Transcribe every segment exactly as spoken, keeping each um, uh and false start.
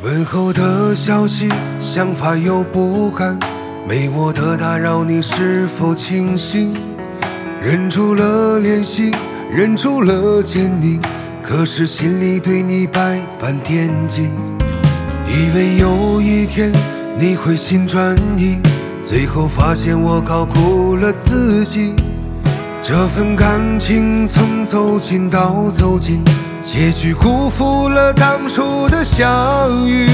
问候的消息，想法又不敢，没我的打扰，你是否清醒？忍住了联系，忍住了见你，可是心里对你百般惦记。以为有一天你会心转意，最后发现我高估了自己。这份感情从走近到走近，结局辜负了当初的相遇。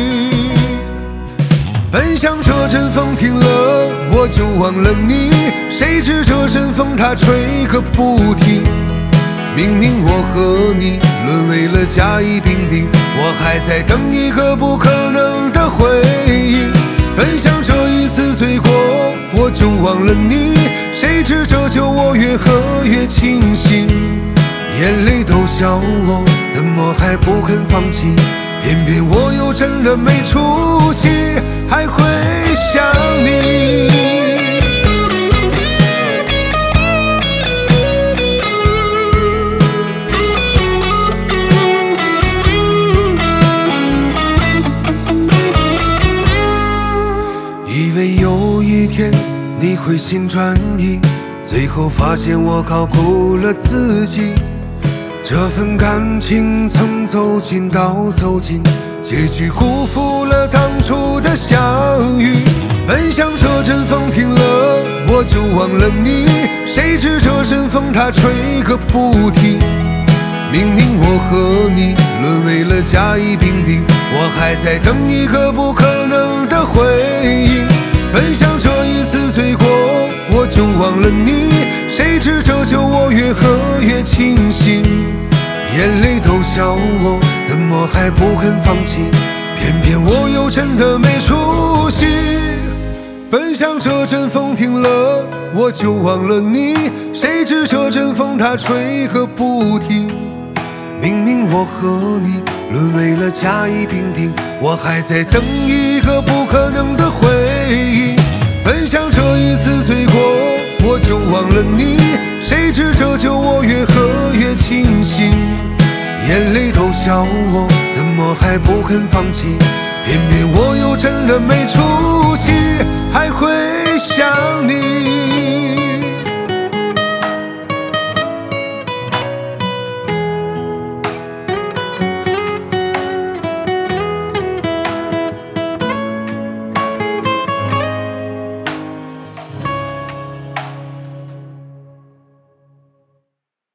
本想这阵风停了我就忘了你，谁知这阵风它吹个不停。明明我和你沦为了甲乙丙丁，我还在等一个不可能的回应。本想这一次罪过我就忘了你，谁知这酒我越喝越清醒。眼泪都笑我怎么还不肯放弃，偏偏我又真的没出息，还会想你。以为有一天你会心转意，最后发现我高估了自己。这份感情从走近到走近，结局辜负了当初的相遇。本想这阵风停了我就忘了你，谁知这阵风它吹个不停。明明我和你沦为了甲乙丙丁，我还在等一个不可能的回应。本想这一次罪过我就忘了你，谁知这酒我越喝越清醒。眼泪都笑我怎么还不肯放弃，偏偏我又真的没出息。本想这阵风停了我就忘了你，谁知这阵风它吹个不停。明明我和你沦为了甲乙丙丁，我还在等一个不可能的回应。本想这一次罪过我就忘了你，谁知这酒我越喝越清醒。眼泪都笑我怎么还不肯放弃，偏偏我又真的没出息，还会想你。